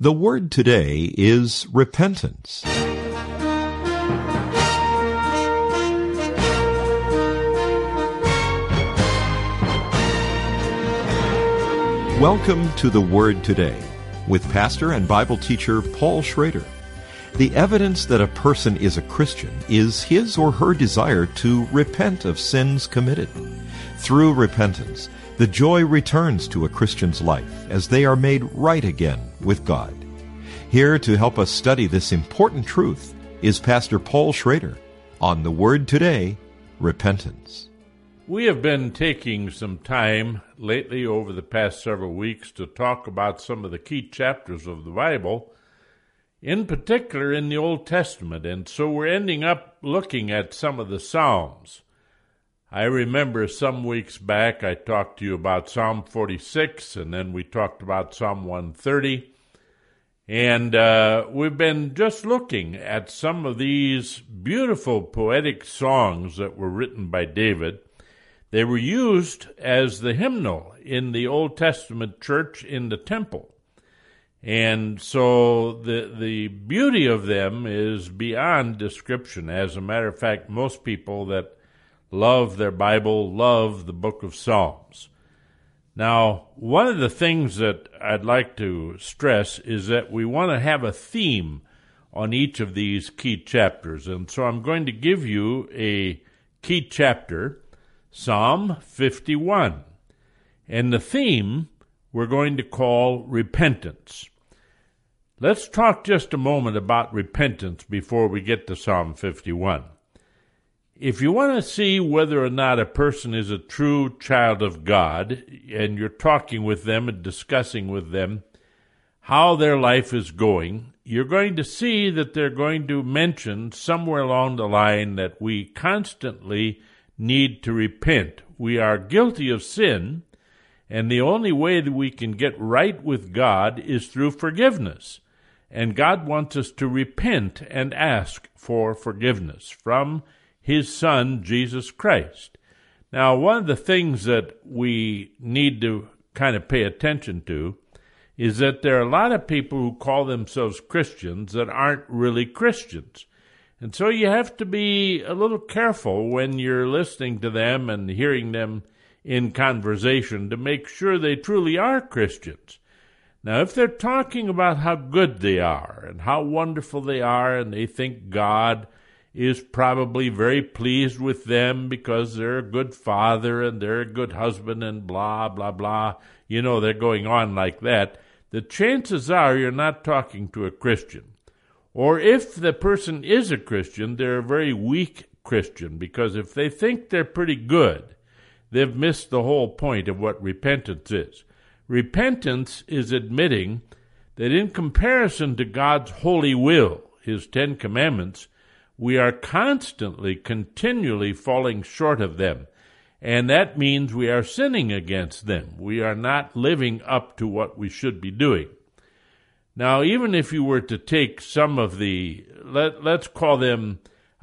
The word today is repentance. Welcome to the Word Today with pastor and Bible teacher Paul Schrader. The evidence that a person is a Christian is his or her desire to repent of sins committed. Through repentance, the joy returns to a Christian's life as they are made right again with God. Here to help us study this important truth is Pastor Paul Schrader on the Word Today, Repentance. We have been taking some time lately over the past several weeks to talk about some of the key chapters of the Bible, in particular in the Old Testament, and so we're ending up looking at some of the Psalms. I remember some weeks back I talked to you about Psalm 46, and then we talked about Psalm 130, and we've been just looking at some of these beautiful poetic songs that were written by David. They were used as the hymnal in the Old Testament church in the temple. And so the beauty of them is beyond description. As a matter of fact, most people that love their Bible love the book of Psalms. Now, one of the things that I'd like to stress is that we want to have a theme on each of these key chapters. And so I'm going to give you a key chapter, Psalm 51. And the theme we're going to call repentance. Let's talk just a moment about repentance before we get to Psalm 51. If you want to see whether or not a person is a true child of God, and you're talking with them and discussing with them how their life is going, you're going to see that they're going to mention somewhere along the line that we constantly need to repent. We are guilty of sin, and the only way that we can get right with God is through forgiveness. And God wants us to repent and ask for forgiveness from His Son, Jesus Christ. Now, one of the things that we need to kind of pay attention to is that there are a lot of people who call themselves Christians that aren't really Christians. And so you have to be a little careful when you're listening to them and hearing them in conversation to make sure they truly are Christians. Now, if they're talking about how good they are and how wonderful they are, and they think God is probably very pleased with them because they're a good father and they're a good husband and blah, blah, blah, they're going on like that, the chances are you're not talking to a Christian. Or if the person is a Christian, they're a very weak Christian, because if they think they're pretty good, they've missed the whole point of what repentance is. Repentance is admitting that in comparison to God's holy will, His 10 Commandments, we are constantly, continually falling short of them. And that means we are sinning against them. We are not living up to what we should be doing. Now, even if you were to take some of the, let's call them,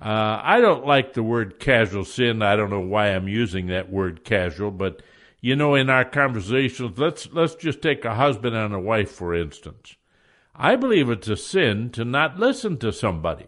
I don't like the word casual sin. I don't know why I'm using that word casual, but in our conversations, let's just take a husband and a wife, for instance. I believe it's a sin to not listen to somebody.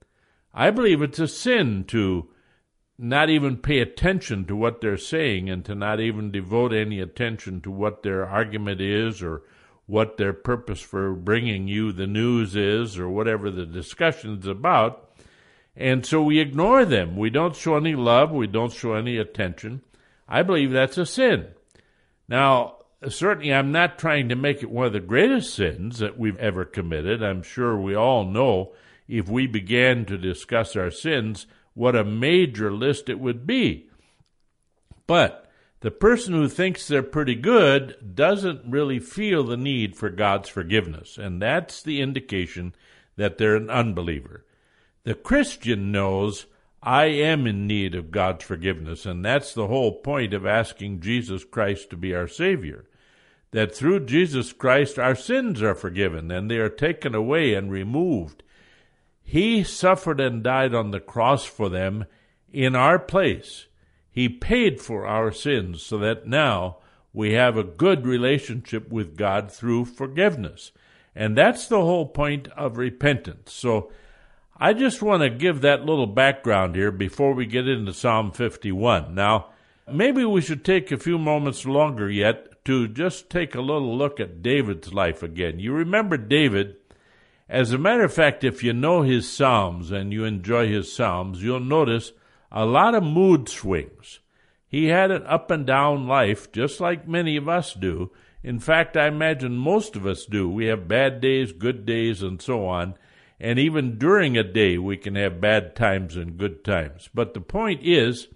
I believe it's a sin to not even pay attention to what they're saying and to not even devote any attention to what their argument is or what their purpose for bringing you the news is or whatever the discussion's about. And so we ignore them. We don't show any love. We don't show any attention. I believe that's a sin. Now, certainly I'm not trying to make it one of the greatest sins that we've ever committed. I'm sure we all know if we began to discuss our sins, what a major list it would be. But the person who thinks they're pretty good doesn't really feel the need for God's forgiveness, and that's the indication that they're an unbeliever. The Christian knows, I am in need of God's forgiveness, and that's the whole point of asking Jesus Christ to be our Savior, that through Jesus Christ our sins are forgiven, and they are taken away and removed. He suffered and died on the cross for them in our place. He paid for our sins so that now we have a good relationship with God through forgiveness. And that's the whole point of repentance. So I just want to give that little background here before we get into Psalm 51. Now, maybe we should take a few moments longer yet to just take a little look at David's life again. You remember David. As a matter of fact, if you know his Psalms and you enjoy his Psalms, you'll notice a lot of mood swings. He had an up and down life, just like many of us do. In fact, I imagine most of us do. We have bad days, good days, and so on. And even during a day, we can have bad times and good times. But the point is,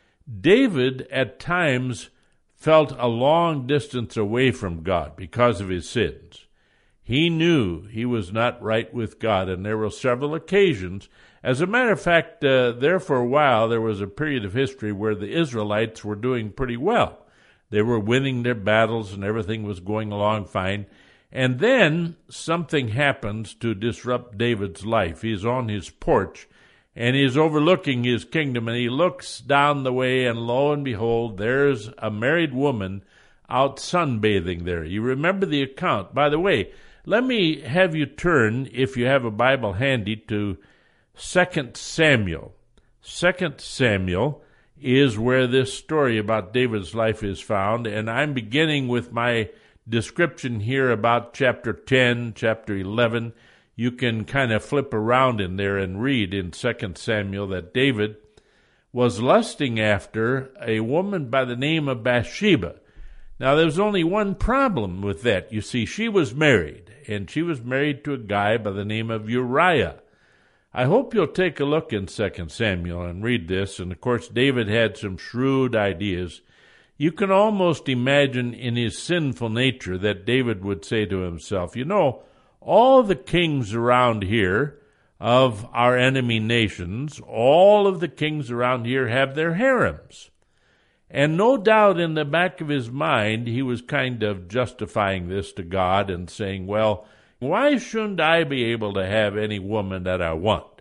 David at times felt a long distance away from God because of his sins. He knew he was not right with God, and there were several occasions. As a matter of fact, there for a while, there was a period of history where the Israelites were doing pretty well. They were winning their battles, and everything was going along fine. And then something happens to disrupt David's life. He's on his porch, and he's overlooking his kingdom, and he looks down the way, and lo and behold, there's a married woman out sunbathing there. You remember the account. By the way, let me have you turn, if you have a Bible handy, to 2 Samuel. 2 Samuel is where this story about David's life is found, and I'm beginning with my description here about chapter 10, chapter 11. You can kind of flip around in there and read in 2 Samuel that David was lusting after a woman by the name of Bathsheba. Now, there's only one problem with that. You see, she was married, and she was married to a guy by the name of Uriah. I hope you'll take a look in 2 Samuel and read this. And, of course, David had some shrewd ideas. You can almost imagine in his sinful nature that David would say to himself, you know, all the kings around here of our enemy nations, all of the kings around here have their harems. And no doubt in the back of his mind, he was kind of justifying this to God and saying, well, why shouldn't I be able to have any woman that I want?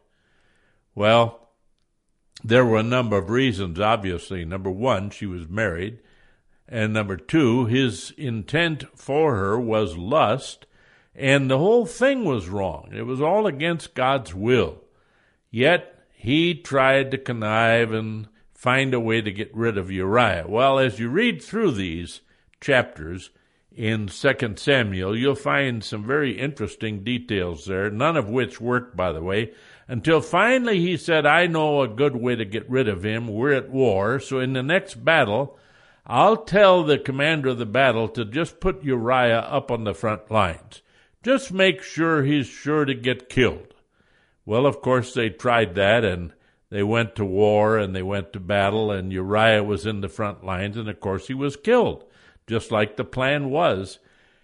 Well, there were a number of reasons, obviously. Number one, she was married. And number two, his intent for her was lust. And the whole thing was wrong. It was all against God's will. Yet he tried to connive and find a way to get rid of Uriah. Well, as you read through these chapters in 2 Samuel, you'll find some very interesting details there, none of which worked, by the way, until finally he said, I know a good way to get rid of him. We're at war, so in the next battle, I'll tell the commander of the battle to just put Uriah up on the front lines. Just make sure he's sure to get killed. Well, of course, they tried that, and they went to war, and they went to battle, and Uriah was in the front lines, and of course he was killed, just like the plan was.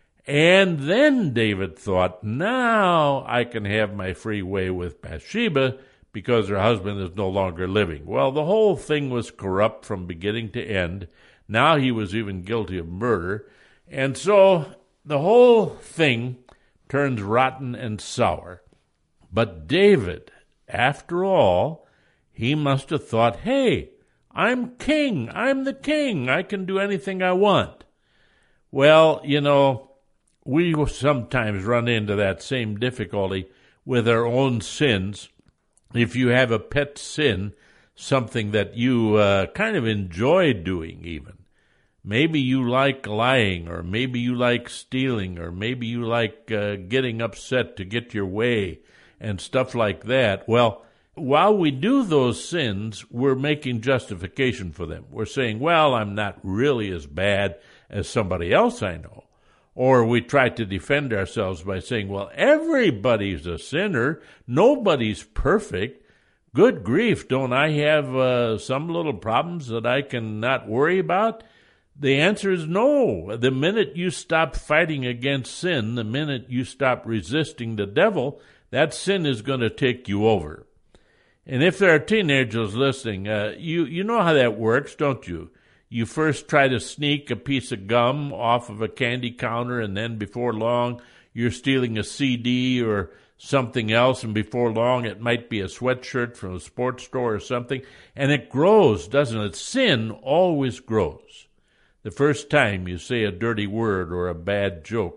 And then David thought, now I can have my free way with Bathsheba because her husband is no longer living. Well, the whole thing was corrupt from beginning to end. Now he was even guilty of murder. And so the whole thing turns rotten and sour. But David, after all, he must have thought, hey, I'm king. I'm the king. I can do anything I want. Well, you know, we sometimes run into that same difficulty with our own sins. If you have a pet sin, something that you kind of enjoy doing even. Maybe you like lying, or maybe you like stealing, or maybe you like getting upset to get your way and stuff like that. Well, while we do those sins, we're making justification for them. We're saying, well, I'm not really as bad as somebody else I know. Or we try to defend ourselves by saying, well, everybody's a sinner. Nobody's perfect. Good grief, don't I have some little problems that I can not worry about? The answer is no. The minute you stop fighting against sin, the minute you stop resisting the devil, that sin is going to take you over. And if there are teenagers listening, you know how that works, don't you? You first try to sneak a piece of gum off of a candy counter, and then before long, you're stealing a CD or something else, and before long, it might be a sweatshirt from a sports store or something, and it grows, doesn't it? Sin always grows. The first time you say a dirty word or a bad joke.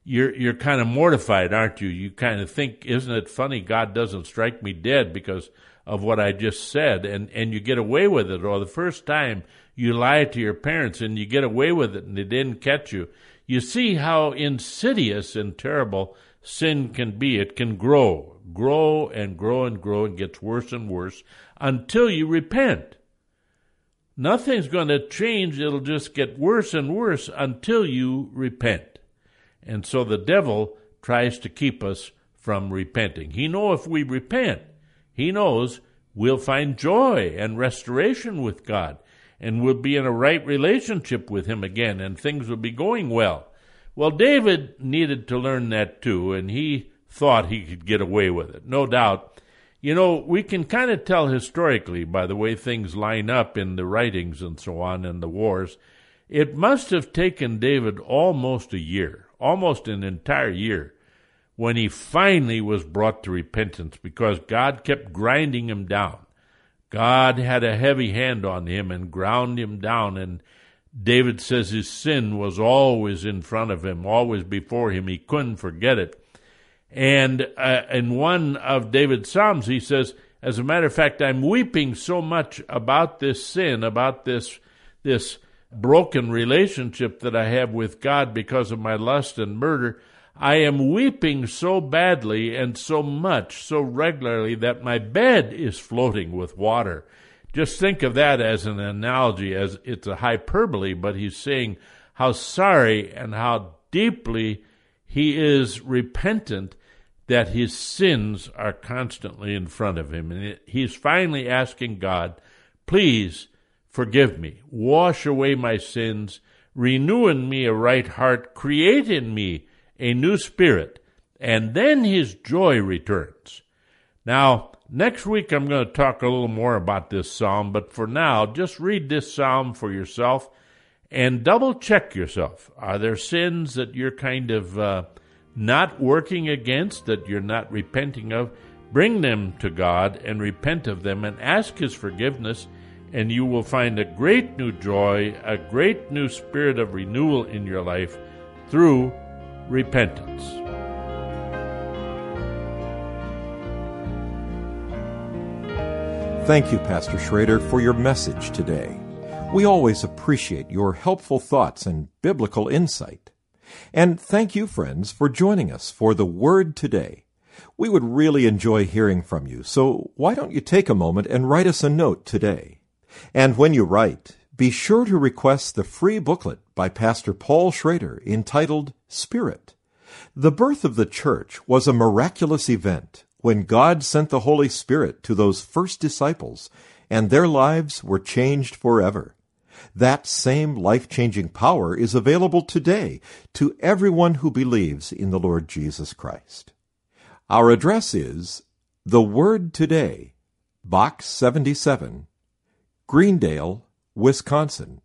you're kind of mortified, aren't you? You kind of think, isn't it funny God doesn't strike me dead because of what I just said, and you get away with it. Or the first time you lie to your parents and you get away with it and they didn't catch you. You see how insidious and terrible sin can be. It can grow and grow and grow and gets worse and worse until you repent. Nothing's going to change. It'll just get worse and worse until you repent. And so the devil tries to keep us from repenting. He knows if we repent, he knows we'll find joy and restoration with God, and we'll be in a right relationship with him again, and things will be going well. Well, David needed to learn that too, and he thought he could get away with it, no doubt. You know, we can kind of tell historically by the way things line up in the writings and so on and the wars. It must have taken David almost a year, almost an entire year, when he finally was brought to repentance, because God kept grinding him down. God had a heavy hand on him and ground him down, and David says his sin was always in front of him, always before him. He couldn't forget it. And in one of David's Psalms, he says, as a matter of fact, I'm weeping so much about this sin, about this broken relationship that I have with God because of my lust and murder. I am weeping so badly and so much, so regularly, that my bed is floating with water. Just think of that as an analogy, as it's a hyperbole, but he's saying how sorry and how deeply he is repentant that his sins are constantly in front of him. And he's finally asking God, please forgive me, wash away my sins, renew in me a right heart, create in me a new spirit, and then his joy returns. Now, next week I'm going to talk a little more about this psalm, but for now, just read this psalm for yourself and double check yourself. Are there sins that you're kind of not working against, that you're not repenting of? Bring them to God and repent of them and ask his forgiveness, and you will find a great new joy, a great new spirit of renewal in your life through repentance. Thank you, Pastor Schrader, for your message today. We always appreciate your helpful thoughts and biblical insight. And thank you, friends, for joining us for the Word Today. We would really enjoy hearing from you, so why don't you take a moment and write us a note today? And when you write, be sure to request the free booklet by Pastor Paul Schrader entitled Spirit. The birth of the church was a miraculous event when God sent the Holy Spirit to those first disciples, and their lives were changed forever. That same life-changing power is available today to everyone who believes in the Lord Jesus Christ. Our address is The Word Today, Box 77, Greendale, Wisconsin,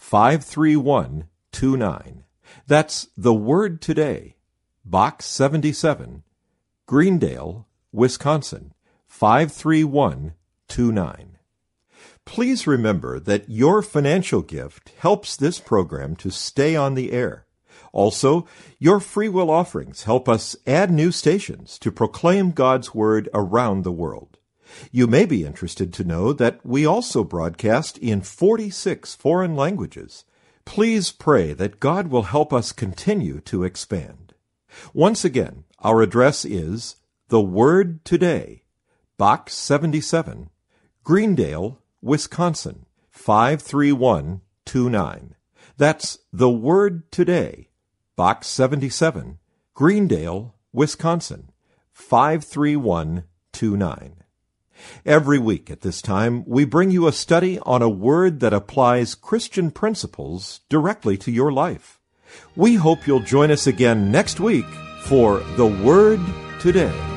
53129. That's The Word Today, Box 77, Greendale, Wisconsin, 53129. Please remember that your financial gift helps this program to stay on the air. Also, your free will offerings help us add new stations to proclaim God's Word around the world. You may be interested to know that we also broadcast in 46 foreign languages. Please pray that God will help us continue to expand. Once again, our address is The Word Today, Box 77, Greendale, Wisconsin, 53129. That's The Word Today, Box 77, Greendale, Wisconsin, 53129. Every week at this time, we bring you a study on a word that applies Christian principles directly to your life. We hope you'll join us again next week for The Word Today.